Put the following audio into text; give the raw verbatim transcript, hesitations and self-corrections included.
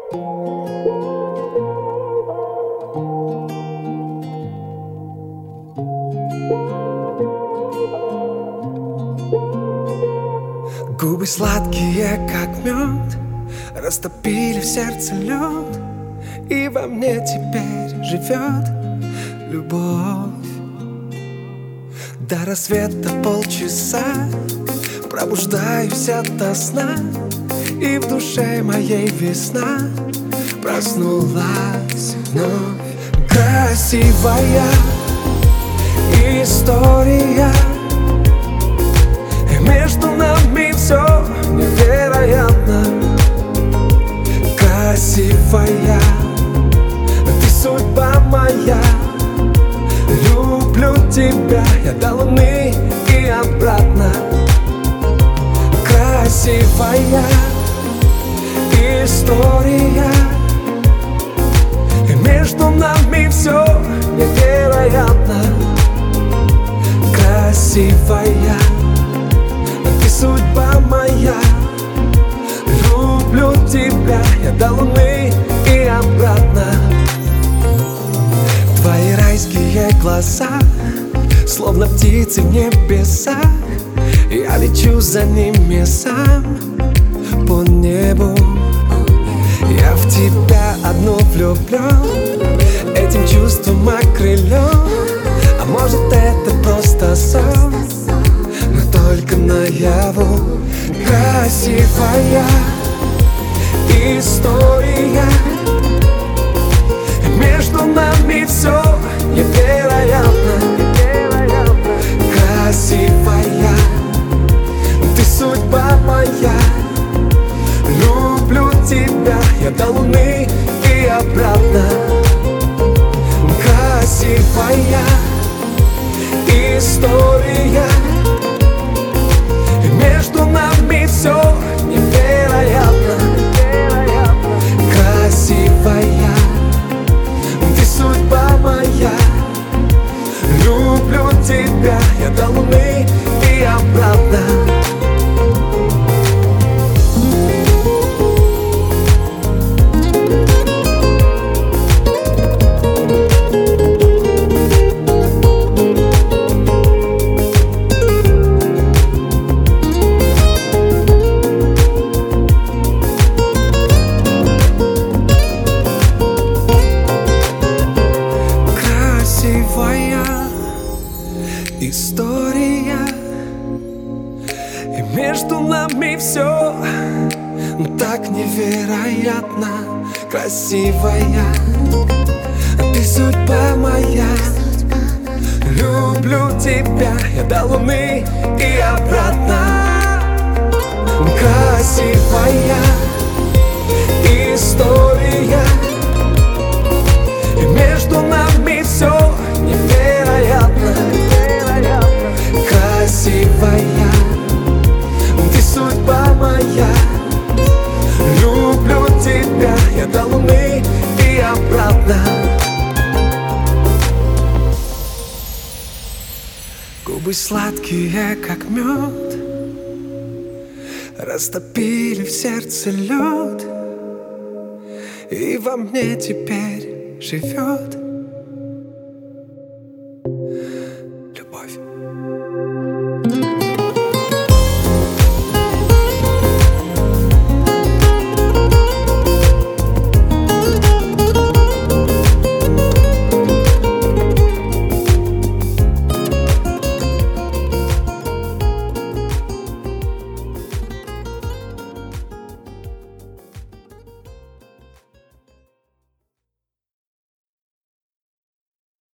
Губы сладкие, как мед, растопили в сердце лед, и во мне теперь живет любовь. До рассвета полчаса пробуждаюсь ото сна, и в душе моей весна проснулась вновь. Красивая история, между нами все невероятно. Красивая, ты судьба моя. Люблю тебя я до луны и обратно. Красивая история, между нами все невероятно. Красивая, ты судьба моя. Люблю тебя я до луны и обратно. Твои райские глаза, словно птицы в небесах. Я лечу за ними сам по небу. Я в тебя одну влюблен, этим чувством окрылен. А может это просто сон, но только наяву. Красивая история, между нами все невероятно. Красивая, ты судьба моя. Люблю тебя я до луны и обратно. Красивая история, между нами все невероятно. Красивая, ты судьба моя. Люблю тебя я до луны и обратно. История, и между нами все так невероятно. Красивая, ты судьба моя. Люблю тебя я до луны и обратно. Красивая история, и между нами все невероятно. Красивая, ты судьба моя. Люблю тебя я до луны и обратно. Губы сладкие, как мед, растопили в сердце лед, и во мне теперь живет